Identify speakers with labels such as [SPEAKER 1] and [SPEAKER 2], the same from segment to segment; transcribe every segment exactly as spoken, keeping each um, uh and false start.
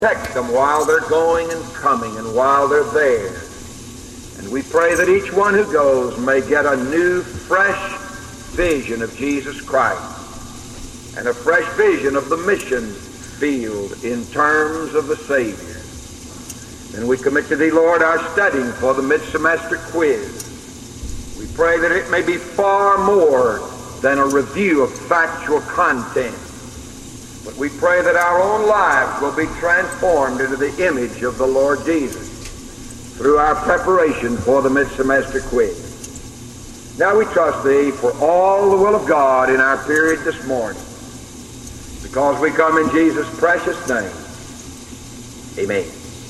[SPEAKER 1] Protect them while they're going and coming and while they're there. And we pray that each one who goes may get a new, fresh vision of Jesus Christ and a fresh vision of the mission field in terms of the Savior. And we commit to Thee, Lord, our studying for the mid-semester quiz. We pray that it may be far more than a review of factual content. But we pray that our own lives will be transformed into the image of the Lord Jesus through our preparation for the mid-semester quiz. Now we trust Thee for all the will of God in our period this morning, because we come in Jesus' precious name. Amen.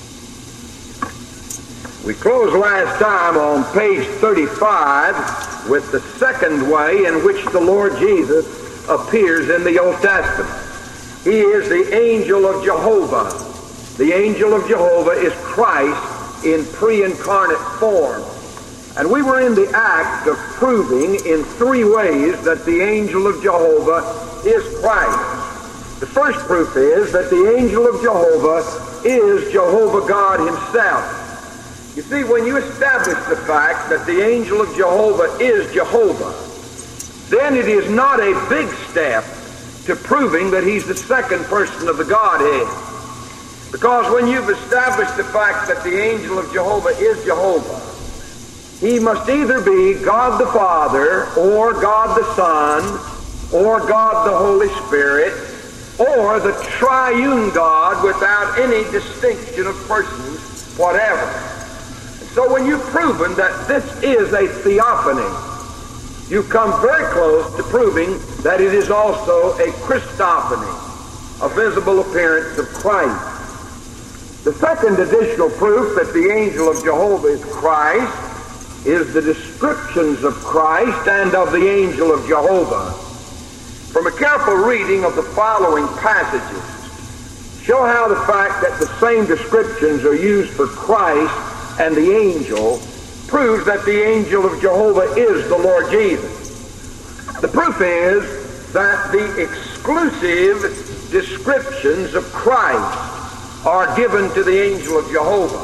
[SPEAKER 1] We closed last time on page thirty-five with the second way in which the Lord Jesus appears in the Old Testament. He is the angel of Jehovah. The angel of Jehovah is Christ in pre-incarnate form. And we were in the act of proving in three ways that the angel of Jehovah is Christ. The first proof is that the angel of Jehovah is Jehovah God himself. You see, when you establish the fact that the angel of Jehovah is Jehovah, then it is not a big step to proving that he's the second person of the Godhead. Because when you've established the fact that the angel of Jehovah is Jehovah, he must either be God the Father, or God the Son, or God the Holy Spirit, or the triune God without any distinction of persons whatever. And so when you've proven that this is a theophany, you come very close to proving that it is also a Christophany, a visible appearance of Christ. The second additional proof that the angel of Jehovah is Christ is the descriptions of Christ and of the angel of Jehovah. From a careful reading of the following passages, show how the fact that the same descriptions are used for Christ and the angel proves that the angel of Jehovah is the Lord Jesus. The proof is that the exclusive descriptions of Christ are given to the angel of Jehovah.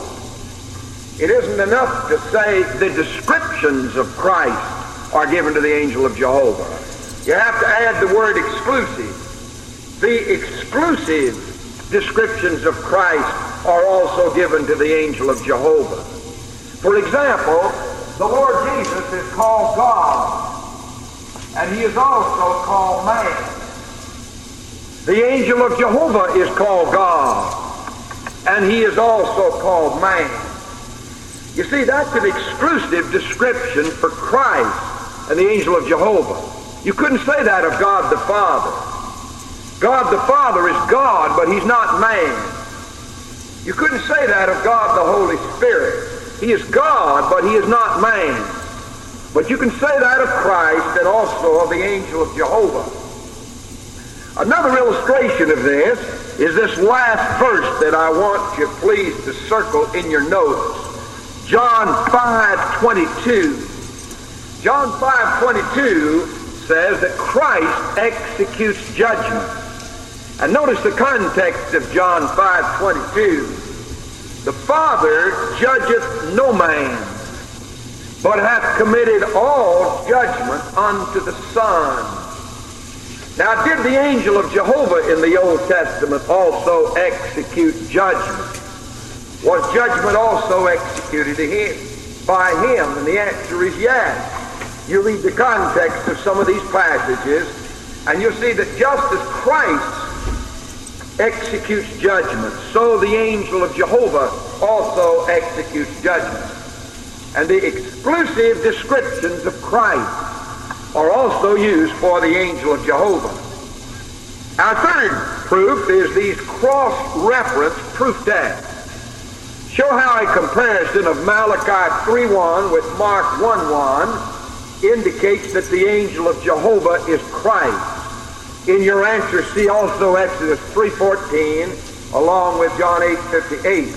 [SPEAKER 1] It isn't enough to say the descriptions of Christ are given to the angel of Jehovah. You have to add the word exclusive. The exclusive descriptions of Christ are also given to the angel of Jehovah. For example, the Lord Jesus is called God, and he is also called man. The angel of Jehovah is called God, and he is also called man. You see, that's an exclusive description for Christ and the angel of Jehovah. You couldn't say that of God the Father. God the Father is God, but he's not man. You couldn't say that of God the Holy Spirit. He is God, but he is not man. But you can say that of Christ and also of the angel of Jehovah. Another illustration of this is this last verse that I want you please to circle in your notes. John five twenty-two. John five twenty-two says that Christ executes judgment. And notice the context of John five twenty-two. The Father judgeth no man, but hath committed all judgment unto the Son. Now, did the angel of Jehovah in the Old Testament also execute judgment? Was judgment also executed to him, by him? And the answer is yes. You read the context of some of these passages, and you'll see that just as Christ executes judgment, so the angel of Jehovah also executes judgment. And the exclusive descriptions of Christ are also used for the angel of Jehovah. Our third proof is these cross-reference proof texts. Show how a comparison of Malachi three one with Mark one one indicates that the angel of Jehovah is Christ. In your answer, see also Exodus three fourteen along with John eight fifty-eight.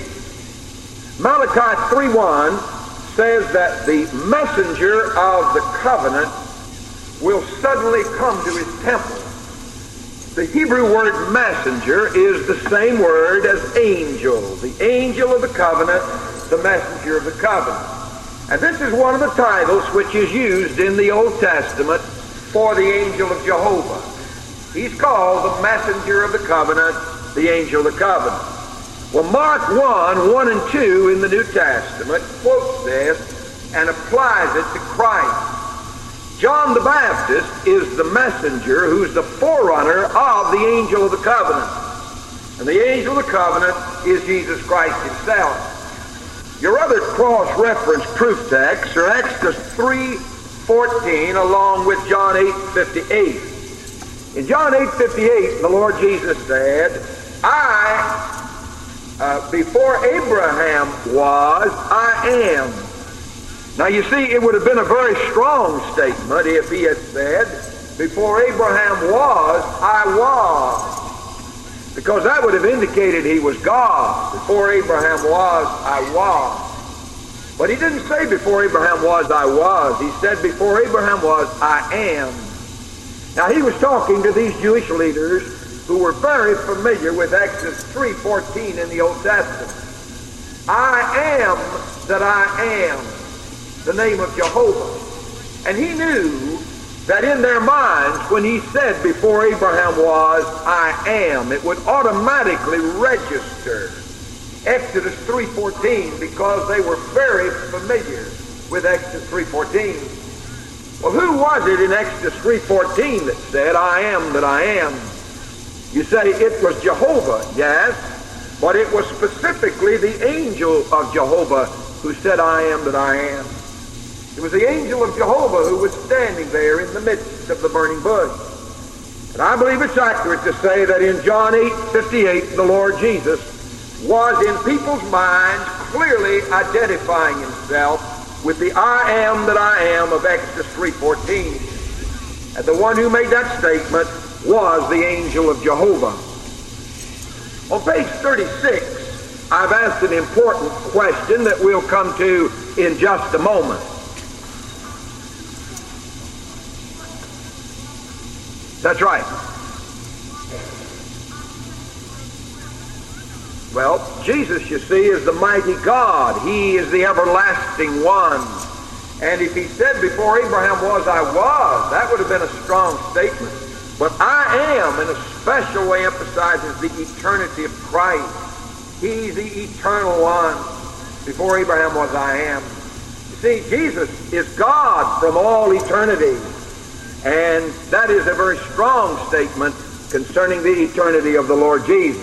[SPEAKER 1] Malachi three one says that the messenger of the covenant will suddenly come to his temple. The Hebrew word messenger is the same word as angel. The angel of the covenant, the messenger of the covenant. And this is one of the titles which is used in the Old Testament for the angel of Jehovah. He's called the messenger of the covenant, the angel of the covenant. Well, Mark one, one and two in the New Testament quotes this and applies it to Christ. John the Baptist is the messenger who's the forerunner of the angel of the covenant. And the angel of the covenant is Jesus Christ himself. Your other cross-reference proof texts are Exodus three fourteen along with John eight fifty-eight. In John eight fifty-eight, the Lord Jesus said, I, uh, before Abraham was, I am. Now you see, it would have been a very strong statement if he had said, before Abraham was, I was. Because that would have indicated he was God. Before Abraham was, I was. But he didn't say before Abraham was, I was. He said before Abraham was, I am. Now he was talking to these Jewish leaders who were very familiar with Exodus three fourteen in the Old Testament. I am that I am, the name of Jehovah. And he knew that in their minds, when he said before Abraham was, I am, it would automatically register Exodus three fourteen because they were very familiar with Exodus three fourteen. Well, who was it in Exodus three fourteen that said, I am that I am? You say it was Jehovah, yes, but it was specifically the angel of Jehovah who said, I am that I am. It was the angel of Jehovah who was standing there in the midst of the burning bush. And I believe it's accurate to say that in John eight fifty-eight, the Lord Jesus was in people's minds clearly identifying himself with the I am that I am of Exodus three fourteen. And the one who made that statement was the angel of Jehovah. On page thirty-six, I've asked an important question that we'll come to in just a moment. That's right. Well, Jesus, you see, is the mighty God. He is the everlasting one. And if he said before Abraham was, I was, that would have been a strong statement. But I am, in a special way, emphasizes the eternity of Christ. He's the eternal one. Before Abraham was, I am. You see, Jesus is God from all eternity. And that is a very strong statement concerning the eternity of the Lord Jesus.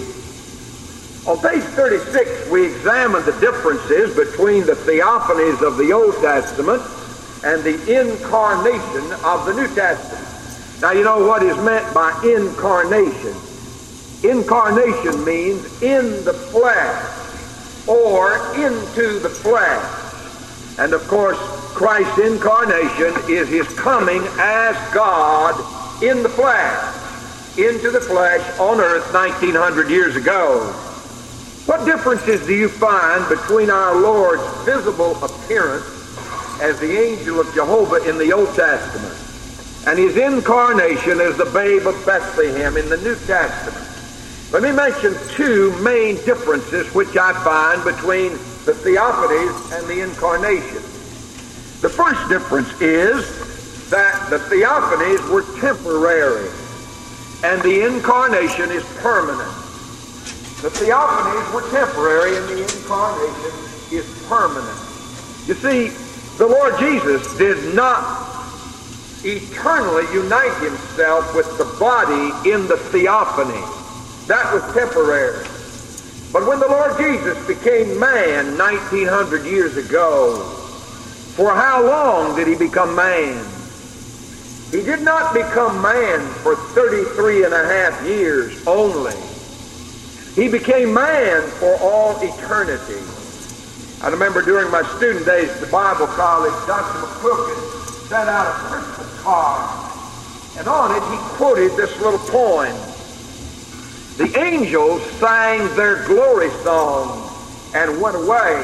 [SPEAKER 1] On page thirty-six, we examine the differences between the theophanies of the Old Testament and the incarnation of the New Testament. Now, you know what is meant by incarnation. Incarnation means in the flesh or into the flesh. And, of course, Christ's incarnation is his coming as God in the flesh, into the flesh on earth nineteen hundred years ago. What differences do you find between our Lord's visible appearance as the angel of Jehovah in the Old Testament and his incarnation as the babe of Bethlehem in the New Testament? Let me mention two main differences which I find between the theophanies and the incarnation. The first difference is that the theophanies were temporary and the incarnation is permanent. The theophanies were temporary and the incarnation is permanent. You see, the Lord Jesus did not eternally unite himself with the body in the theophany. That was temporary. But when the Lord Jesus became man nineteen hundred years ago, for how long did he become man? He did not become man for thirty-three and a half years only. He became man for all eternity. I remember during my student days at the Bible College, Doctor McQuilkin sent out a Christmas card, and on it he quoted this little poem. The angels sang their glory song and went away,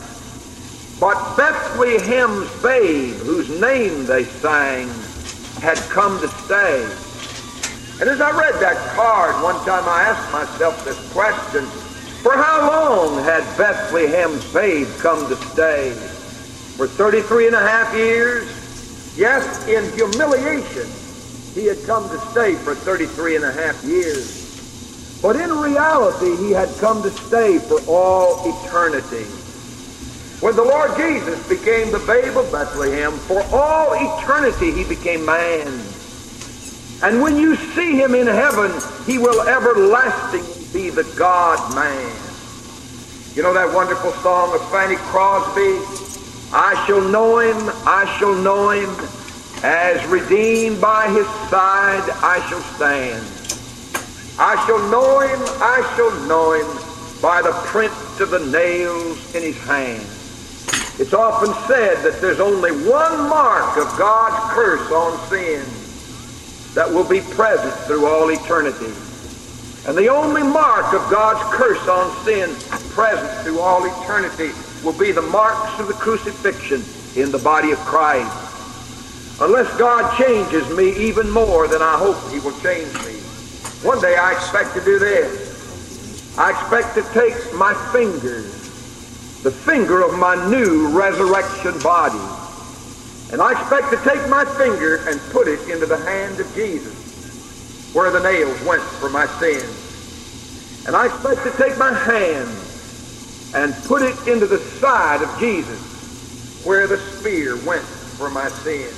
[SPEAKER 1] but Bethlehem's babe, whose name they sang, had come to stay. And as I read that card, one time I asked myself this question: for how long had Bethlehem's babe come to stay? For thirty-three and a half years? Yes, in humiliation, he had come to stay for thirty-three and a half years. But in reality, he had come to stay for all eternity. When the Lord Jesus became the babe of Bethlehem, for all eternity he became man. And when you see him in heaven, he will everlastingly be the God-man. You know that wonderful song of Fanny Crosby? I shall know him, I shall know him, as redeemed by his side I shall stand. I shall know him, I shall know him, by the print of the nails in his hand. It's often said that there's only one mark of God's curse on sin that will be present through all eternity. And the only mark of God's curse on sin present through all eternity will be the marks of the crucifixion in the body of Christ. Unless God changes me even more than I hope he will change me. One day I expect to do this. I expect to take my fingers, the finger of my new resurrection body, and I expect to take my finger and put it into the hand of Jesus, where the nails went for my sins. And I expect to take my hand and put it into the side of Jesus, where the spear went for my sins.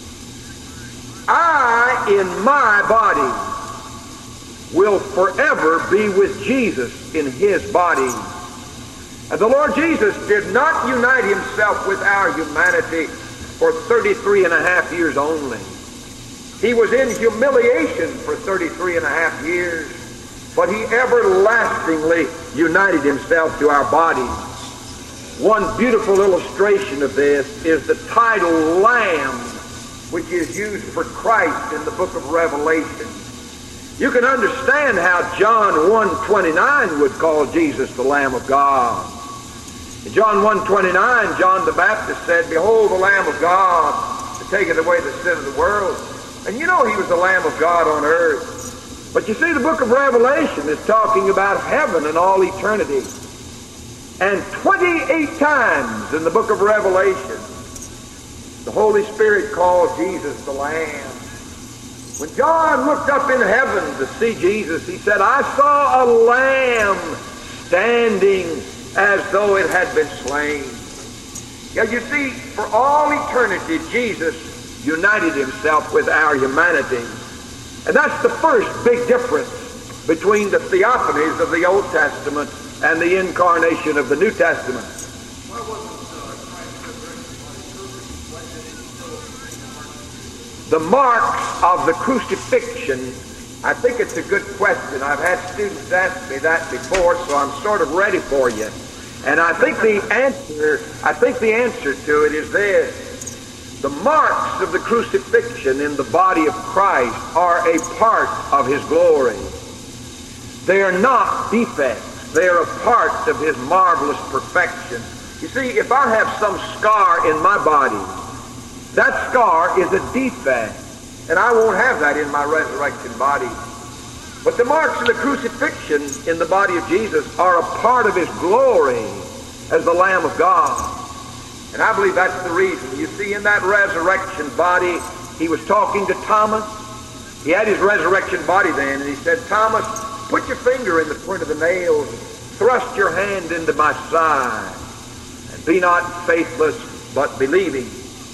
[SPEAKER 1] I, in my body, will forever be with Jesus in his body. And the Lord Jesus did not unite himself with our humanity for thirty-three and a half years only. He was in humiliation for thirty-three and a half years, but he everlastingly united himself to our bodies. One beautiful illustration of this is the title Lamb, which is used for Christ in the book of Revelation. You can understand how John one twenty-nine would call Jesus the Lamb of God. In John one twenty-nine, John the Baptist said, "Behold the Lamb of God that taketh away the sin of the world." And you know he was the Lamb of God on earth. But you see, the book of Revelation is talking about heaven and all eternity. And twenty-eight times in the book of Revelation, the Holy Spirit called Jesus the Lamb. When John looked up in heaven to see Jesus, he said, "I saw a lamb standing as though it had been slain." Yeah, you see, for all eternity, Jesus united himself with our humanity. And that's the first big difference between the theophanies of the Old Testament and the incarnation of the New Testament. The marks of the crucifixion, I think it's a good question. I've had students ask me that before, so I'm sort of ready for you. And I think the answer, I think the answer to it is this: the marks of the crucifixion in the body of Christ are a part of his glory. They are not defects. They are a part of his marvelous perfection. You see, if I have some scar in my body, that scar is a defect, and I won't have that in my resurrection body. But the marks of the crucifixion in the body of Jesus are a part of his glory as the Lamb of God. And I believe that's the reason. You see, in that resurrection body, he was talking to Thomas. He had his resurrection body then, and he said, "Thomas, put your finger in the print of the nails, thrust your hand into my side, and be not faithless, but believing."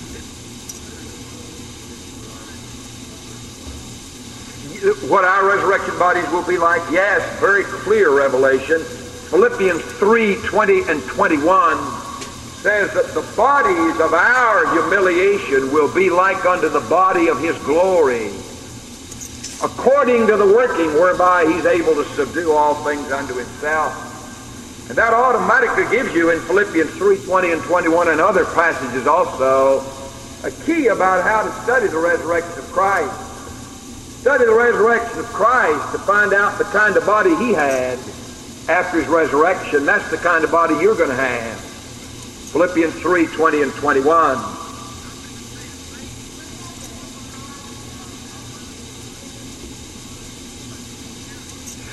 [SPEAKER 1] What our resurrection bodies will be like, yes, very clear revelation. Philippians three, twenty and twenty-one says that the bodies of our humiliation will be like unto the body of his glory, according to the working whereby he's able to subdue all things unto himself. And that automatically gives you in Philippians three, twenty and twenty-one and other passages also a key about how to study the resurrection of Christ. Study the resurrection of Christ to find out the kind of body he had after his resurrection. That's the kind of body you're going to have. Philippians three, twenty and twenty-one.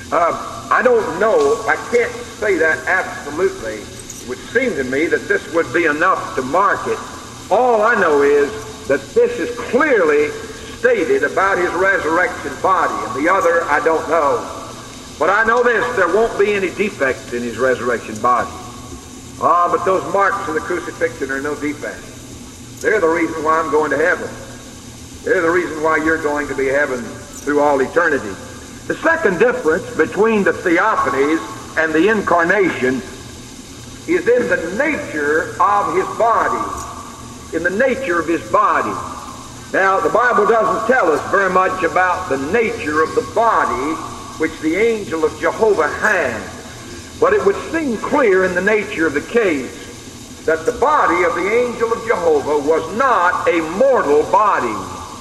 [SPEAKER 1] Uh, I don't know, I can't say that absolutely. It would seem to me that this would be enough to mark it. All I know is that this is clearly stated about his resurrection body, and the other I don't know. But I know this, there won't be any defects in his resurrection body. Ah, but those marks of the crucifixion are no defects. They're the reason why I'm going to heaven. They're the reason why you're going to be heaven through all eternity. The second difference between the theophanies and the incarnation is in the nature of his body. In the nature of his body. Now, the Bible doesn't tell us very much about the nature of the body which the angel of Jehovah had. But it would seem clear in the nature of the case that the body of the angel of Jehovah was not a mortal body.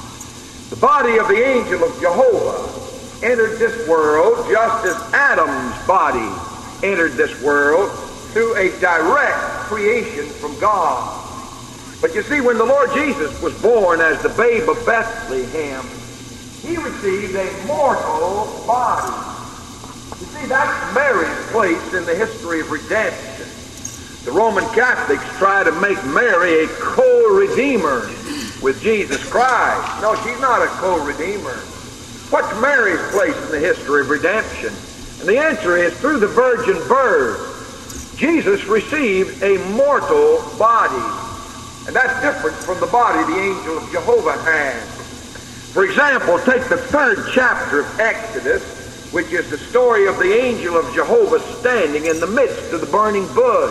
[SPEAKER 1] The body of the angel of Jehovah entered this world just as Adam's body entered this world through a direct creation from God. But you see, when the Lord Jesus was born as the babe of Bethlehem, he received a mortal body. You see, that's Mary's place in the history of redemption. The Roman Catholics try to make Mary a co-redeemer with Jesus Christ. No, she's not a co-redeemer. What's Mary's place in the history of redemption? And the answer is, through the virgin birth, Jesus received a mortal body. And that's different from the body the angel of Jehovah had. For example, take the third chapter of Exodus, which is the story of the angel of Jehovah standing in the midst of the burning bush.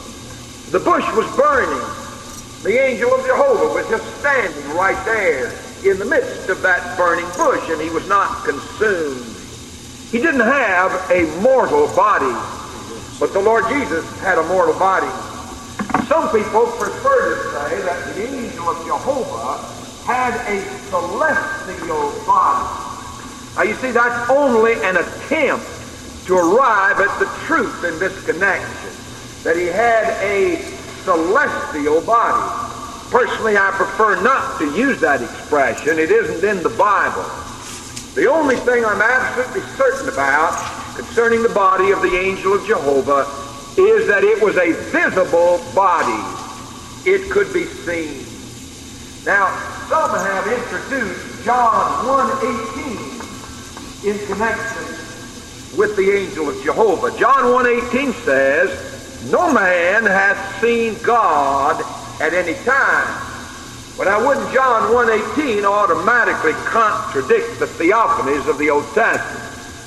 [SPEAKER 1] The bush was burning. The angel of Jehovah was just standing right there in the midst of that burning bush, and he was not consumed. He didn't have a mortal body, but the Lord Jesus had a mortal body. Some people prefer to say that the angel of Jehovah had a celestial body. Now you see, that's only an attempt to arrive at the truth in this connection, that he had a celestial body. Personally, I prefer not to use that expression. It isn't in the Bible. The only thing I'm absolutely certain about concerning the body of the angel of Jehovah is that it was a visible body. It could be seen. Now, some have introduced John one eighteen in connection with the angel of Jehovah. John one eighteen says, "No man hath seen God at any time." But now, wouldn't John one eighteen automatically contradict the theophanies of the Old Testament?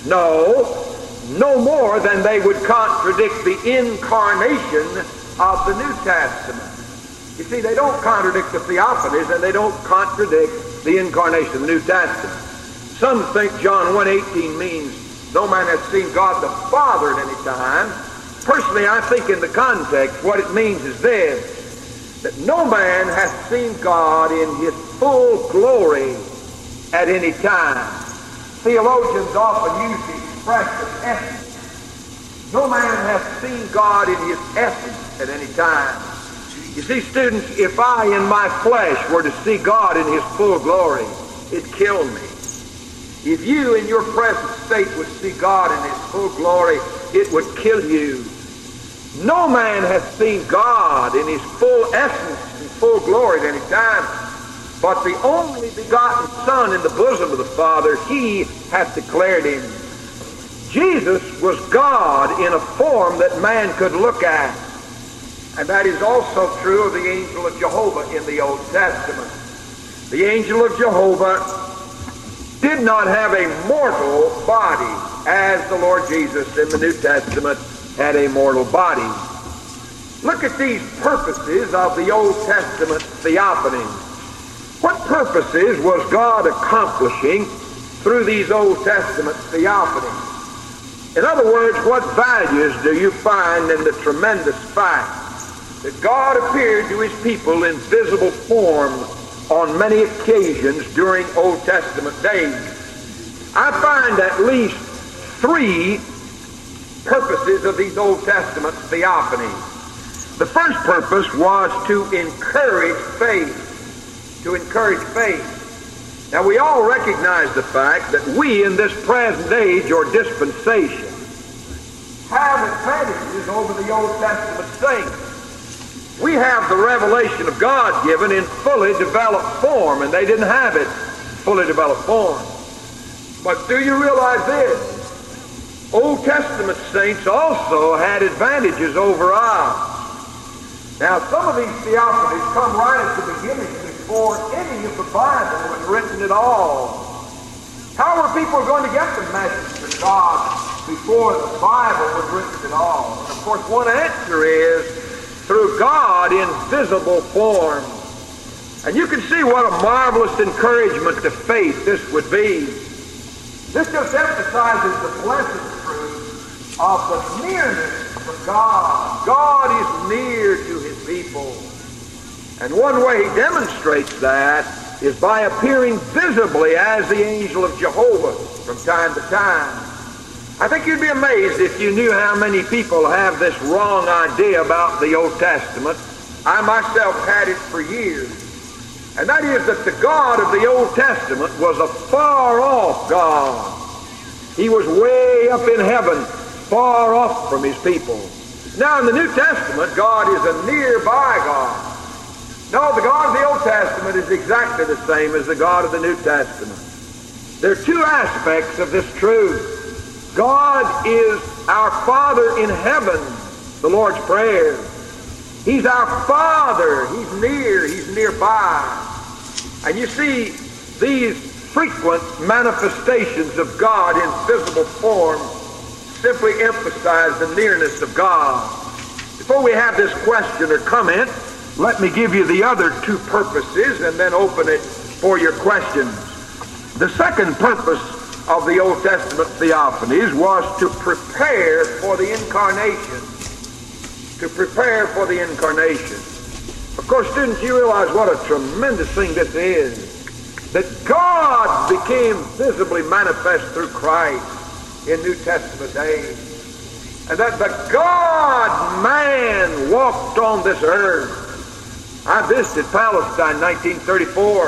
[SPEAKER 1] No, no more than they would contradict the incarnation of the New Testament. You see, they don't contradict the theophanies, and they don't contradict the incarnation of the New Testament. Some think John one eighteen means no man has seen God the Father at any time. Personally, I think in the context what it means is this, that no man hath seen God in his full glory at any time. Theologians often use the expression essence. No man hath seen God in his essence at any time. You see, students, if I in my flesh were to see God in his full glory, it'd kill me. If you in your present state would see God in his full glory, it would kill you. No man hath seen God in his full essence and full glory at any time, but the only begotten Son in the bosom of the Father, he hath declared him. Jesus was God in a form that man could look at. And that is also true of the angel of Jehovah in the Old Testament. The angel of Jehovah did not have a mortal body, as the Lord Jesus in the New Testament had a mortal body. Look at these purposes of the Old Testament theophany. What purposes was God accomplishing through these Old Testament theophanies? In other words, what values do you find in the tremendous fact that God appeared to his people in visible form on many occasions during Old Testament days? I find at least three purposes of these Old Testament theophanies. The first purpose was to encourage faith. To encourage faith. Now, we all recognize the fact that we in this present age or dispensation have advantages over the Old Testament saints. We have the revelation of God given in fully developed form, and they didn't have it in fully developed form. But do you realize this? Old Testament saints also had advantages over us. Now, some of these theophanies come right at the beginning before any of the Bible was written at all. How were people going to get the message of God before the Bible was written at all? And of course, one answer is through God in visible form. And you can see what a marvelous encouragement to faith this would be. This just emphasizes the blessed truth of the nearness of God. God is near to his people. And one way he demonstrates that is by appearing visibly as the angel of Jehovah from time to time. I think you'd be amazed if you knew how many people have this wrong idea about the Old Testament. I myself had it for years. And that is that the God of the Old Testament was a far-off God. He was way up in heaven, far off from his people. Now in the New Testament, God is a nearby God. No, the God of the Old Testament is exactly the same as the God of the New Testament. There are two aspects of this truth. God is our Father in heaven, the Lord's Prayer. He's our Father. He's near. He's nearby. And you see, these frequent manifestations of God in visible form simply emphasize the nearness of God. Before we have this question or comment, let me give you the other two purposes and then open it for your questions. The second purpose of the Old Testament theophanies was to prepare for the incarnation. To prepare for the incarnation. Of course, students, you realize what a tremendous thing this is. That God became visibly manifest through Christ in New Testament days. And that the God-man walked on this earth. I visited Palestine in nineteen thirty-four,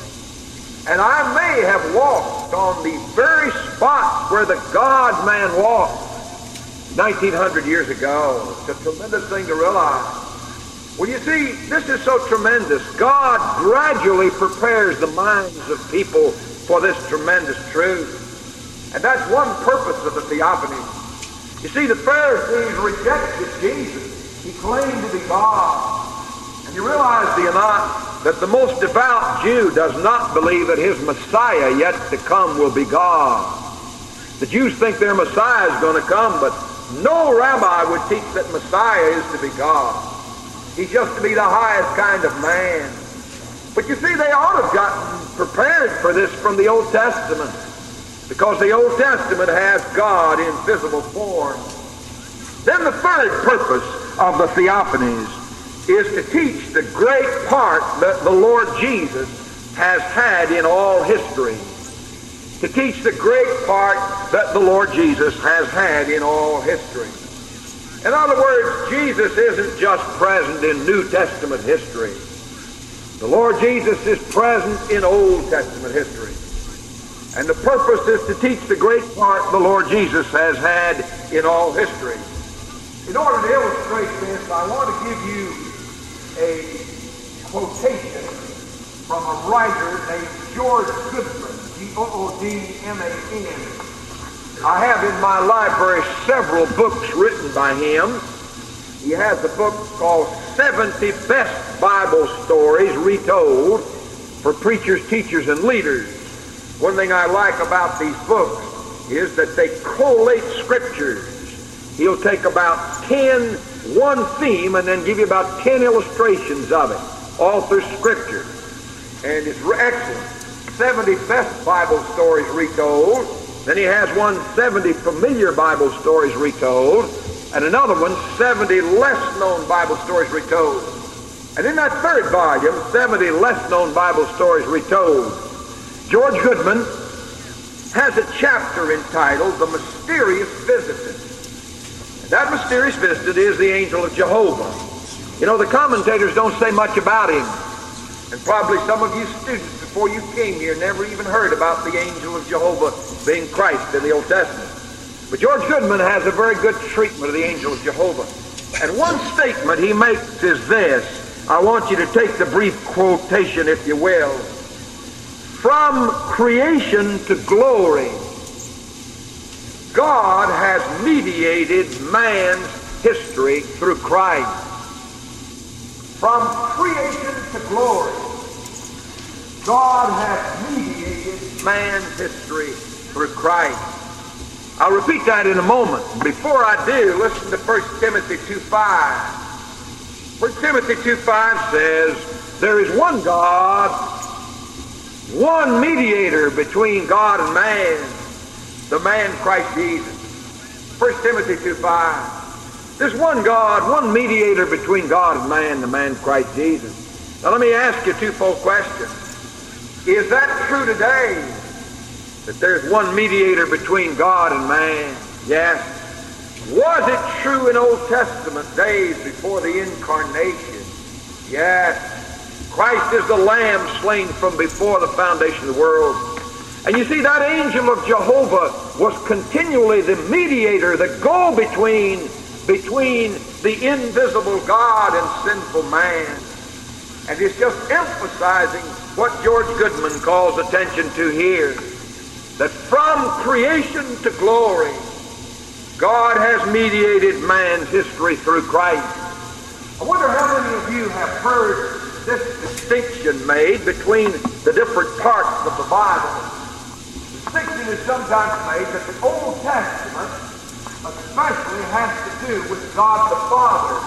[SPEAKER 1] and I may have walked on the very spot where the God-man walked nineteen hundred years ago. It's a tremendous thing to realize. Well, you see, this is so tremendous. God gradually prepares the minds of people for this tremendous truth. And that's one purpose of the theophany. You see, the Pharisees rejected Jesus. He claimed to be God. And you realize, do you not, that the most devout Jew does not believe that his Messiah yet to come will be God. The Jews think their Messiah is going to come, but no rabbi would teach that Messiah is to be God. He's just to be the highest kind of man. But you see, they ought to have gotten prepared for this from the Old Testament, because the Old Testament has God in visible form. Then the third purpose of the theophanies is to teach the great part that the Lord Jesus has had in all history. To teach the great part that the Lord Jesus has had in all history. In other words, Jesus isn't just present in New Testament history. The Lord Jesus is present in Old Testament history. And the purpose is to teach the great part the Lord Jesus has had in all history. In order to illustrate this, I want to give you a quotation from a writer named George Goodman, G O O D M A N. I have in my library several books written by him. He has a book called seventy Best Bible Stories Retold for Preachers, Teachers, and Leaders. One thing I like about these books is that they collate scriptures. He'll take about ten, one theme, and then give you about ten illustrations of it, all through Scripture. And it's excellent. seventy Best Bible Stories Retold. Then he has one, seventy Familiar Bible Stories Retold, and another one, seventy Less Known Bible Stories Retold. And in that third volume, seventy Less Known Bible Stories Retold, George Goodman has a chapter entitled The Mysterious Visitant. That mysterious visitant is the angel of Jehovah. You know, the commentators don't say much about him. And probably some of you students before you came here never even heard about the angel of Jehovah being Christ in the Old Testament. But George Goodman has a very good treatment of the angel of Jehovah. And one statement he makes is this. I want you to take the brief quotation, if you will. From creation to glory, God has mediated man's history through Christ. From creation to glory, God has mediated man's history through Christ. I'll repeat that in a moment. Before I do, listen to First Timothy two five. First Timothy two five says, there is one God, one mediator between God and man, the man Christ Jesus. First Timothy two five. There's one God, one mediator between God and man, the man Christ Jesus. Now let me ask you a twofold question. Is that true today? That there's one mediator between God and man? Yes. Was it true in Old Testament days before the incarnation? Yes. Christ is the Lamb slain from before the foundation of the world. And you see, that angel of Jehovah was continually the mediator, the go-between between the invisible God and sinful man. And it's just emphasizing what George Goodman calls attention to here, that from creation to glory, God has mediated man's history through Christ. I wonder how many of you have heard this distinction made between the different parts of the Bible. The distinction is sometimes made that the Old Testament especially has to do with God the Father.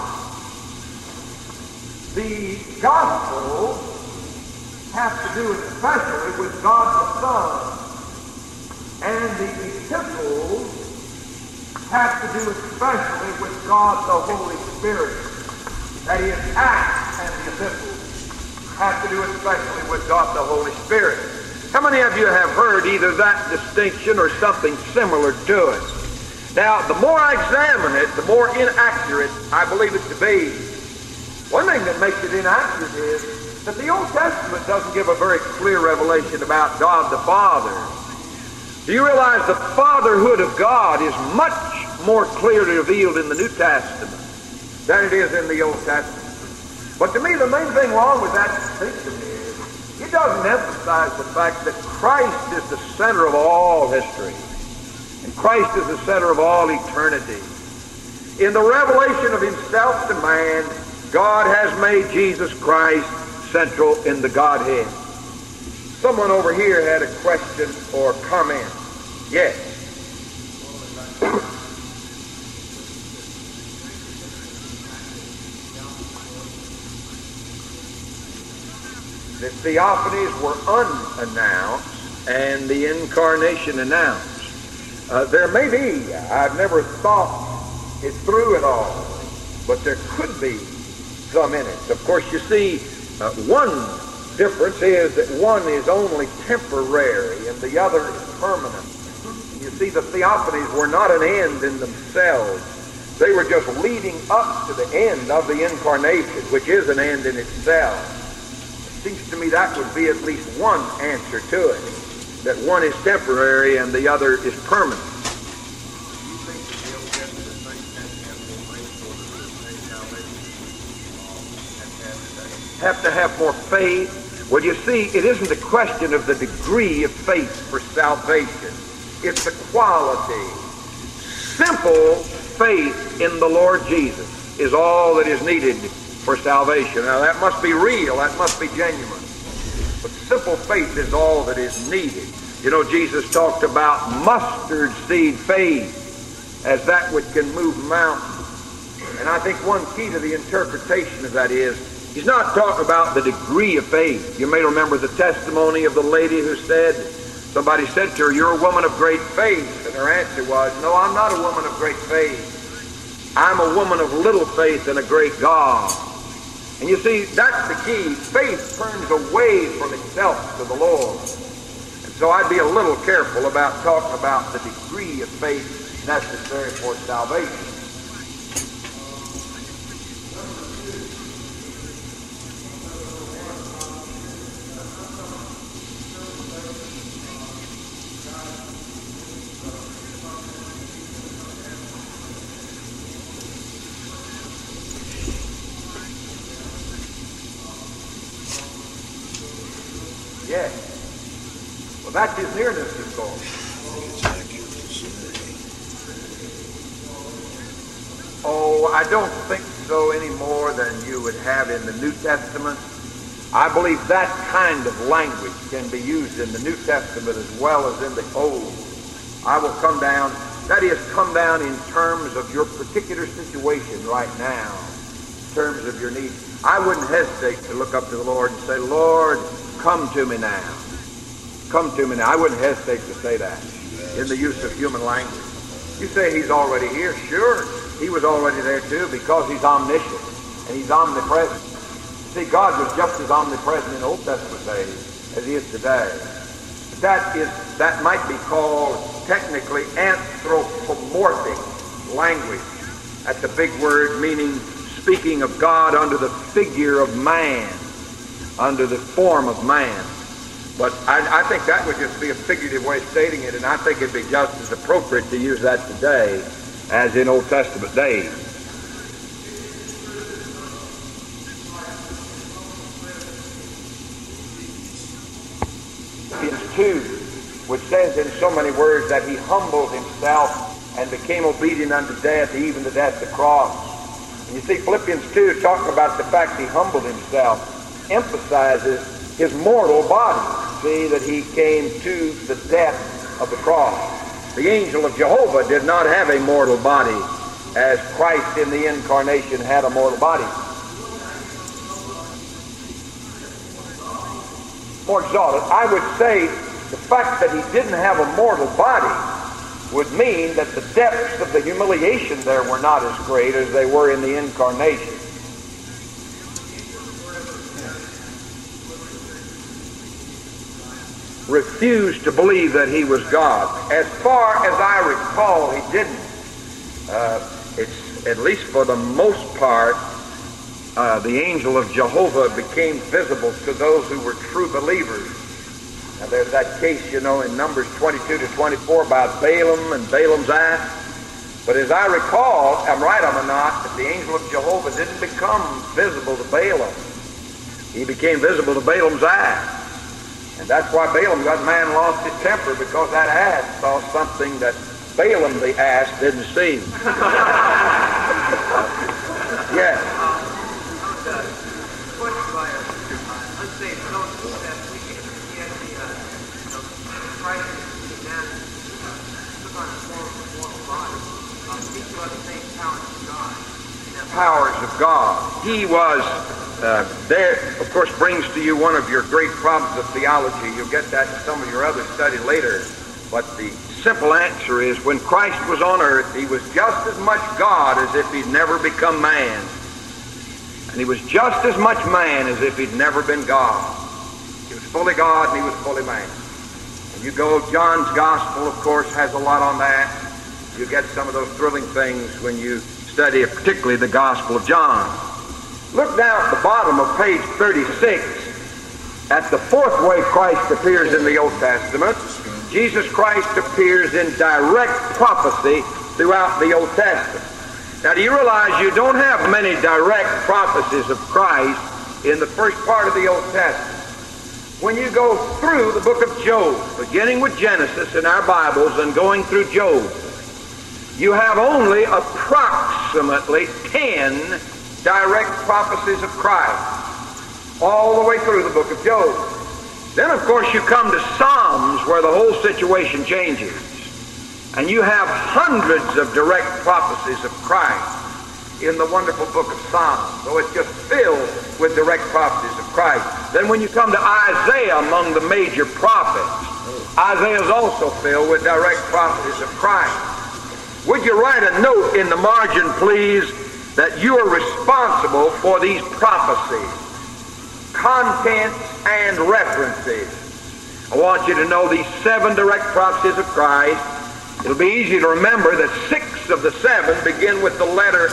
[SPEAKER 1] The Gospels have to do especially with God the Son. And the Epistles have to do especially with God the Holy Spirit. That is, Acts and the Epistles have to do especially with God the Holy Spirit. How many of you have heard either that distinction or something similar to it? Now, the more I examine it, the more inaccurate I believe it to be. One thing that makes it inaccurate is that the Old Testament doesn't give a very clear revelation about God the Father. Do you realize the fatherhood of God is much more clearly revealed in the New Testament than it is in the Old Testament? But to me, the main thing wrong with that distinction is it doesn't emphasize the fact that Christ is the center of all history. And Christ is the center of all eternity. In the revelation of himself to man, God has made Jesus Christ central in the Godhead. Someone over here had a question or comment. Yes. The theophanies were unannounced and the incarnation announced. Uh, there may be, I've never thought it through at all, but there could be some in it. Of course, you see, uh, one difference is that one is only temporary and the other is permanent. You see, the theophanies were not an end in themselves. They were just leading up to the end of the incarnation, which is an end in itself. It seems to me that would be at least one answer to it, that one is temporary and the other is permanent. Have to have more faith. Well, you see, it isn't a question of the degree of faith for salvation. It's the quality. Simple faith in the Lord Jesus is all that is needed for salvation. Now, that must be real. That must be genuine. But simple faith is all that is needed. You know, Jesus talked about mustard seed faith as that which can move mountains. And I think one key to the interpretation of that is, he's not talking about the degree of faith. You may remember the testimony of the lady who said, somebody said to her, "You're a woman of great faith." And her answer was, "No, I'm not a woman of great faith. I'm a woman of little faith and a great God." And you see, that's the key. Faith turns away from itself to the Lord. And so I'd be a little careful about talking about the degree of faith necessary for salvation. Yes. Well, that's his nearness, of course. Oh, I don't think so any more than you would have in the New Testament. I believe that kind of language can be used in the New Testament as well as in the Old. I will come down, that is, come down in terms of your particular situation right now, in terms of your need. I wouldn't hesitate to look up to the Lord and say, Lord, come to me now. Come to me now. I wouldn't hesitate to say that in the use of human language. You say he's already here. Sure, he was already there too, because he's omniscient and he's omnipresent. See, God was just as omnipresent in Old Testament days as he is today. That is, that might be called technically anthropomorphic language. That's a big word meaning speaking of God under the figure of man, under the form of man. But I, I think that would just be a figurative way of stating it, and I think it'd be just as appropriate to use that today as in Old Testament days. Philippians two, which says in so many words that he humbled himself and became obedient unto death, even the death of the cross. And you see, Philippians two, talking about the fact he humbled himself, emphasizes his mortal body. See, that he came to the death of the cross. The angel of Jehovah did not have a mortal body, as Christ in the incarnation had a mortal body. More exalted, I would say the fact that he didn't have a mortal body would mean that the depths of the humiliation there were not as great as they were in the incarnation. Refused to believe that he was God. As far as I recall, he didn't. Uh, it's at least for the most part, uh, the angel of Jehovah became visible to those who were true believers. Now there's that case, you know, in Numbers twenty-two to twenty-four about Balaam and Balaam's ass. But as I recall, I'm right am I not, that the angel of Jehovah didn't become visible to Balaam. He became visible to Balaam's ass. And that's why Balaam, that man, lost his temper, because that ass saw something that Balaam the ass didn't see. Yes. Powers of God. He was uh, there, of course, brings to you one of your great problems of theology. You'll get that in some of your other study later. But the simple answer is, when Christ was on earth, he was just as much God as if he'd never become man. And he was just as much man as if he'd never been God. He was fully God and he was fully man. And you go, John's Gospel, of course, has a lot on that. You get some of those thrilling things when you study particularly the Gospel of John. Look down at the bottom of page thirty-six at the fourth way Christ appears in the Old Testament. Jesus Christ appears in direct prophecy throughout the Old Testament. Now, do you realize you don't have many direct prophecies of Christ in the first part of the Old Testament? When you go through the book of Job, beginning with Genesis in our Bibles and going through Job, you have only approximately ten direct prophecies of Christ, all the way through the book of Job. Then, of course, you come to Psalms, where the whole situation changes. And you have hundreds of direct prophecies of Christ in the wonderful book of Psalms. So it's just filled with direct prophecies of Christ. Then when you come to Isaiah, among the major prophets, Isaiah is also filled with direct prophecies of Christ. Would you write a note in the margin, please, that you are responsible for these prophecies, contents, and references. I want you to know these seven direct prophecies of Christ. It'll be easy to remember that six of the seven begin with the letter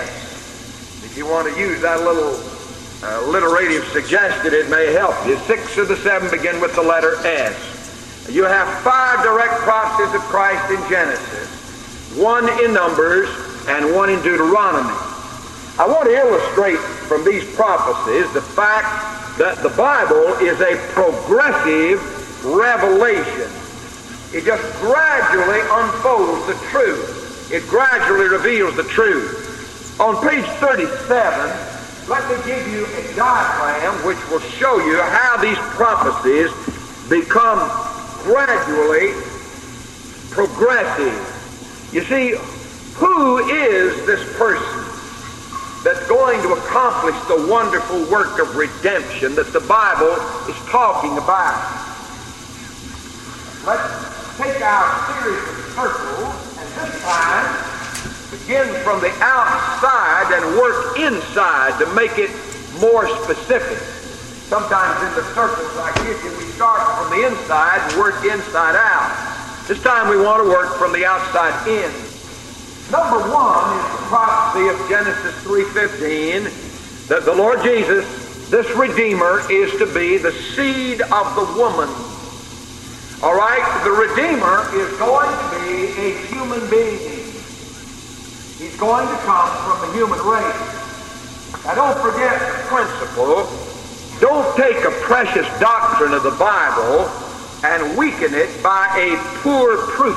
[SPEAKER 1] S. If you want to use that little uh, alliterative suggestion, it may help you. Six of the seven begin with the letter S. You have five direct prophecies of Christ in Genesis, one in Numbers, and one in Deuteronomy. I want to illustrate from these prophecies the fact that the Bible is a progressive revelation. It just gradually unfolds the truth. It gradually reveals the truth. On page thirty-seven, let me give you a diagram which will show you how these prophecies become gradually progressive. You see, who is this person that's going to accomplish the wonderful work of redemption that the Bible is talking about? Let's take our series of circles, and this time begin from the outside and work inside to make it more specific. Sometimes in the circles I give you, we start from the inside and work inside out. This time we want to work from the outside in. Number one is the prophecy of Genesis three fifteen, that the Lord Jesus, this Redeemer, is to be the seed of the woman. All right, the Redeemer is going to be a human being. He's going to come from the human race. Now don't forget the principle. Don't take a precious doctrine of the Bible and weaken it by a poor proof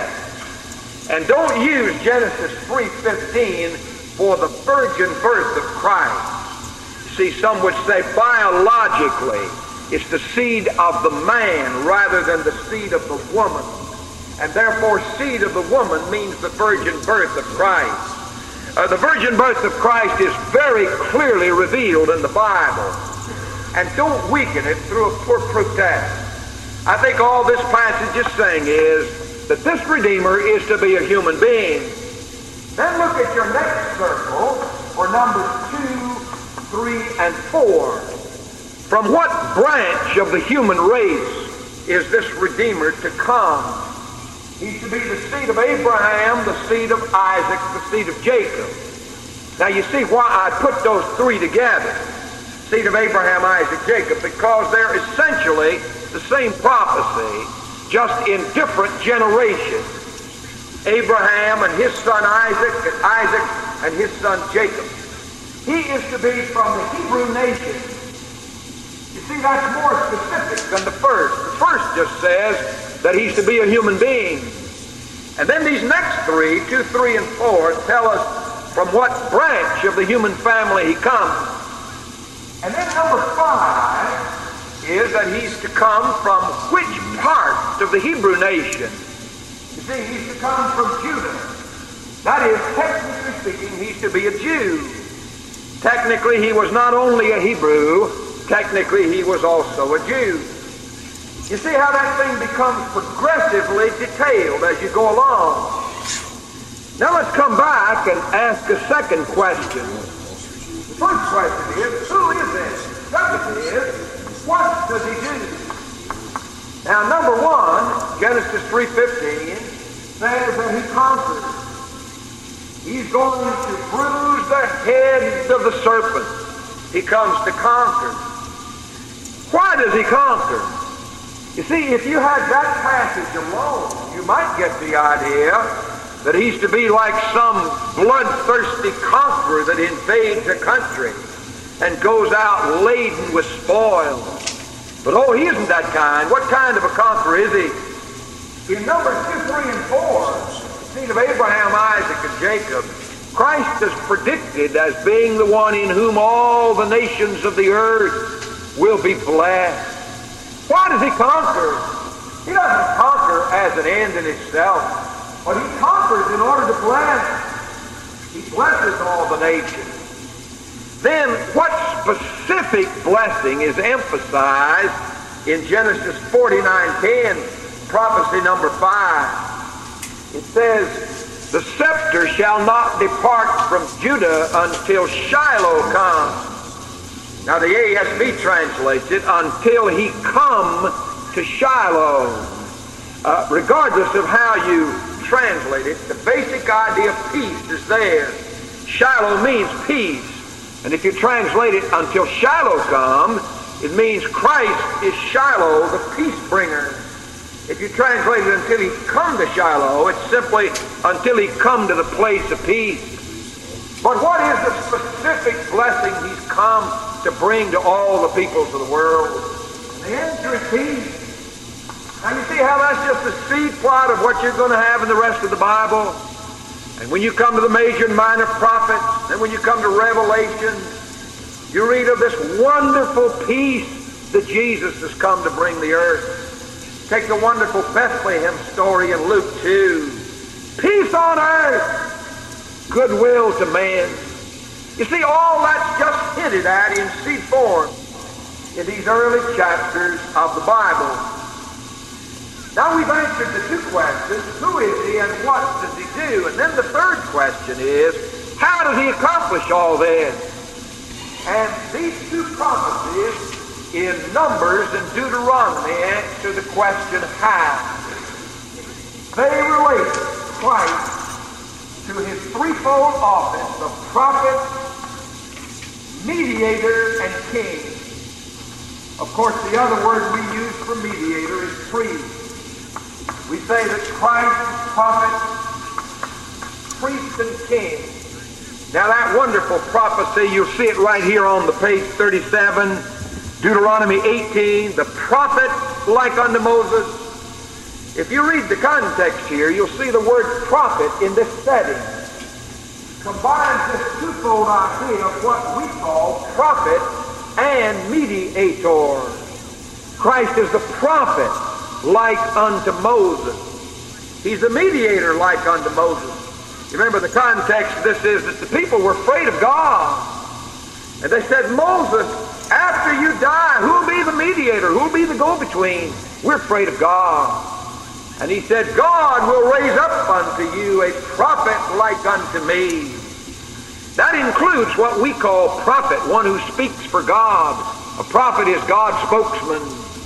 [SPEAKER 1] text. And don't use Genesis three fifteen for the virgin birth of Christ. See, some would say biologically it's the seed of the man rather than the seed of the woman. And therefore, seed of the woman means the virgin birth of Christ. Uh, the virgin birth of Christ is very clearly revealed in the Bible. And don't weaken it through a poor proof text. I think all this passage is saying is that this Redeemer is to be a human being. Then look at your next circle for numbers two, three, and four. From what branch of the human race is this Redeemer to come? He's to be the seed of Abraham, the seed of Isaac, the seed of Jacob. Now you see why I put those three together. Seed of Abraham, Isaac, Jacob, because they're essentially the same prophecy, just in different generations. Abraham and his son Isaac, and Isaac and his son Jacob. He is to be from the Hebrew nation. You see, that's more specific than the first. The first just says that he's to be a human being. And then these next three, two, three, and four, tell us from what branch of the human family he comes. And then number five is that he's to come from which part of the Hebrew nation? You see, he's to come from Judah. That is, technically speaking, he's to be a Jew. Technically, he was not only a Hebrew, technically he was also a Jew. You see how that thing becomes progressively detailed as you go along. Now let's come back and ask a second question. The first question is, who is this? Second is, what does he do? Now number one, Genesis three fifteen, says that he conquers. He's going to bruise the head of the serpent. He comes to conquer. Why does he conquer? You see, if you had that passage alone, you might get the idea that he's to be like some bloodthirsty conqueror that invades a country and goes out laden with spoil. But oh, he isn't that kind. What kind of a conqueror is he? In Numbers two, three, and four, seed of Abraham, Isaac, and Jacob, Christ is predicted as being the one in whom all the nations of the earth will be blessed. Why does he conquer? He doesn't conquer as an end in itself, but he conquers in order to bless. He blesses all the nations. Then what specific blessing is emphasized in Genesis forty-nine ten, prophecy number five? It says, the scepter shall not depart from Judah until Shiloh comes. Now the A S V translates it, until he come to Shiloh. Uh, regardless of how you translate it, the basic idea of peace is there. Shiloh means peace. And if you translate it, until Shiloh come, it means Christ is Shiloh, the peace bringer. If you translate it, until he come to Shiloh, it's simply until he come to the place of peace. But what is the specific blessing he's come to bring to all the peoples of the world. And the answer is peace. Now you see how that's just a seed plot of what you're going to have in the rest of the Bible. And when you come to the major and minor prophets, and when you come to Revelation, you read of this wonderful peace that Jesus has come to bring the earth. Take the wonderful Bethlehem story in Luke two. Peace on earth, goodwill to man. You see, all that's just hinted at in seed form in these early chapters of the Bible. Now we've answered the two questions, who is he and what does he do? And then the third question is, how does he accomplish all this? And these two prophecies in Numbers and Deuteronomy answer the question how. They relate Christ to his threefold office of prophet, mediator, and king. Of course, the other word we use for mediator is priest. We say that Christ is prophet, priest, and king. Now that wonderful prophecy, you'll see it right here on the page thirty-seven, Deuteronomy eighteen, the prophet like unto Moses. If you read the context here, you'll see the word prophet in this setting combines this twofold idea of what we call prophet and mediator. Christ is the prophet like unto Moses. He's the mediator like unto Moses. You remember the context of this is that the people were afraid of God. And they said, Moses, after you die, who'll be the mediator? Who'll be the go-between? We're afraid of God. And he said, God will raise up unto you a prophet like unto me. That includes what we call prophet, one who speaks for God. A prophet is God's spokesman.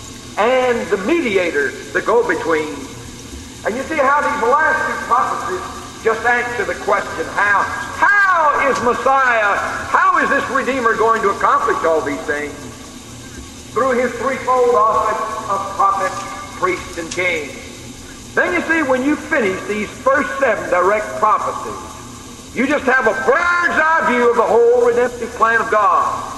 [SPEAKER 1] And the mediator, the go-between. And you see how these last two prophecies just answer the question, how? How is Messiah, how is this Redeemer going to accomplish all these things? Through his threefold office of prophet, priest, and king. Then you see, when you finish these first seven direct prophecies, you just have a bird's eye view of the whole redemptive plan of God.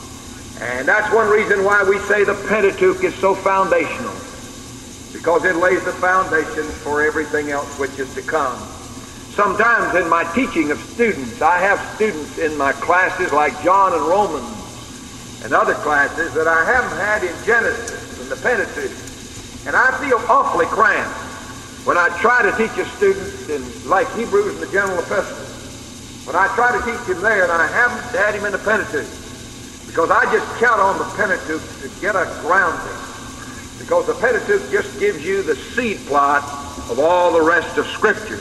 [SPEAKER 1] And that's one reason why we say the Pentateuch is so foundational, because it lays the foundation for everything else which is to come. Sometimes in my teaching of students, I have students in my classes like John and Romans and other classes that I haven't had in Genesis and the Pentateuch. And I feel awfully cramped when I try to teach a student in like Hebrews and the general epistles. When I try to teach him there and I haven't had him in the Pentateuch. Because I just count on the Pentateuch to get a grounding. Because the Pentateuch just gives you the seed plot of all the rest of Scripture.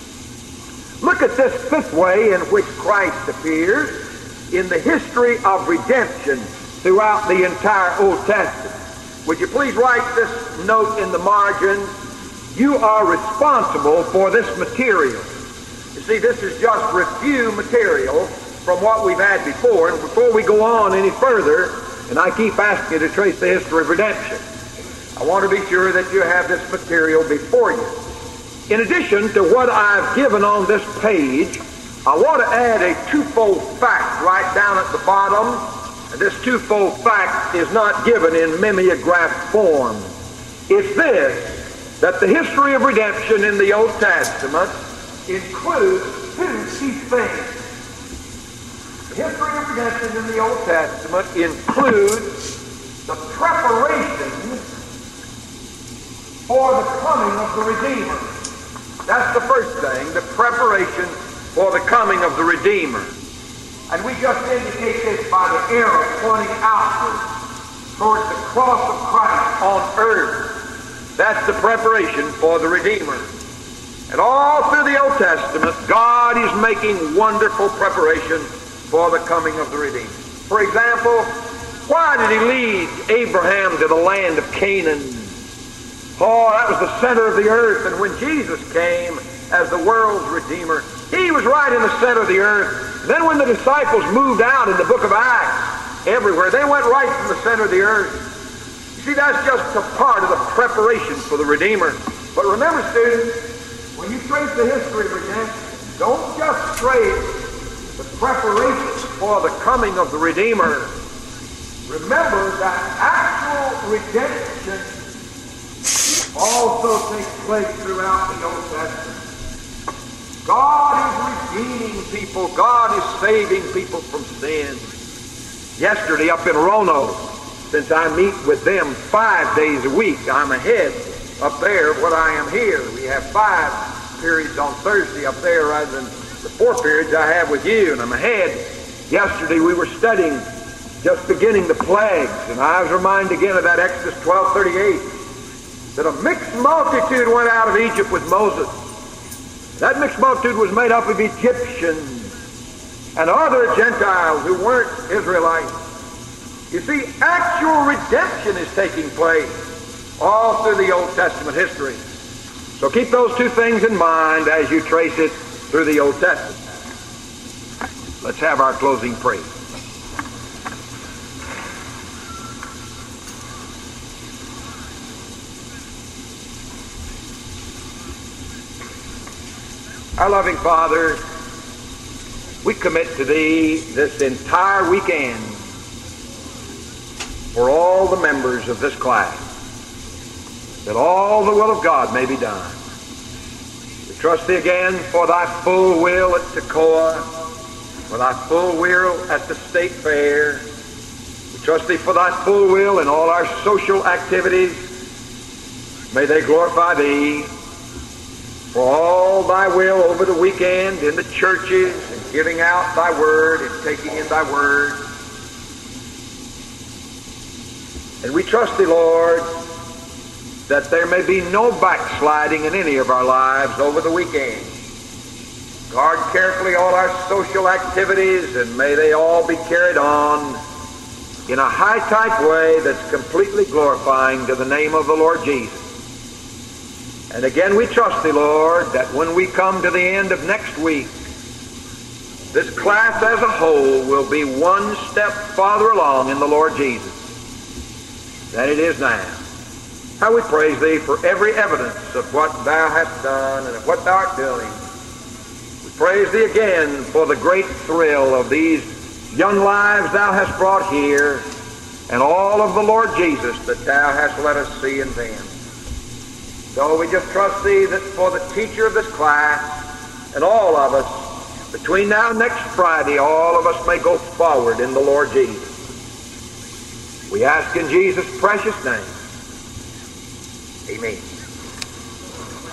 [SPEAKER 1] Look at this fifth way in which Christ appears in the history of redemption throughout the entire Old Testament. Would you please write this note in the margin? You are responsible for this material. You see, this is just review material from what we've had before. And before we go on any further, and I keep asking you to trace the history of redemption, I want to be sure that you have this material before you. In addition to what I've given on this page, I want to add a twofold fact right down at the bottom. And this twofold fact is not given in mimeograph form. It's this, that the history of redemption in the Old Testament includes two key things. The history of redemption in the Old Testament includes the preparation for the coming of the Redeemer. That's the first thing, the preparation for the coming of the Redeemer. And we just indicate this by the arrow pointing outward towards the cross of Christ on earth. That's the preparation for the Redeemer. And all through the Old Testament, God is making wonderful preparation for the coming of the Redeemer. For example, why did he lead Abraham to the land of Canaan? Oh, that was the center of the earth. And when Jesus came as the world's Redeemer, he was right in the center of the earth. And then when the disciples moved out in the book of Acts, everywhere, they went right from the center of the earth. You see, that's just a part of the preparation for the Redeemer. But remember, students, when you trace the history of redemption, don't just trace the preparation for the coming of the Redeemer. Remember that actual redemption also takes place throughout the Old Testament. God is redeeming people. God is saving people from sin. Yesterday up in Roanoke, since I meet with them five days a week, I'm ahead up there of what I am here. We have five periods on Thursday up there rather than the four periods I have with you, and I'm ahead. Yesterday we were studying just beginning the plagues, and I was reminded again of that Exodus twelve thirty-eight, that a mixed multitude went out of Egypt with Moses. That mixed multitude was made up of Egyptians and other Gentiles who weren't Israelites. You see, actual redemption is taking place all through the Old Testament history. So keep those two things in mind as you trace it through the Old Testament. Let's have our closing prayer. Our loving Father, we commit to Thee this entire weekend for all the members of this class, that all the will of God may be done. We trust Thee again for Thy full will at Tekoa, for Thy full will at the State Fair. We trust Thee for Thy full will in all our social activities. May they glorify Thee. For all Thy will over the weekend in the churches and giving out Thy Word and taking in Thy Word. And we trust Thee, Lord, that there may be no backsliding in any of our lives over the weekend. Guard carefully all our social activities, and may they all be carried on in a high-type way that's completely glorifying to the name of the Lord Jesus. And again, we trust Thee, Lord, that when we come to the end of next week, this class as a whole will be one step farther along in the Lord Jesus than it is now. How we praise Thee for every evidence of what Thou hast done and of what Thou art doing. We praise Thee again for the great thrill of these young lives Thou hast brought here and all of the Lord Jesus that Thou hast let us see in them. So we just trust Thee that for the teacher of this class and all of us, between now and next Friday, all of us may go forward in the Lord Jesus. We ask in Jesus' precious name. Amen.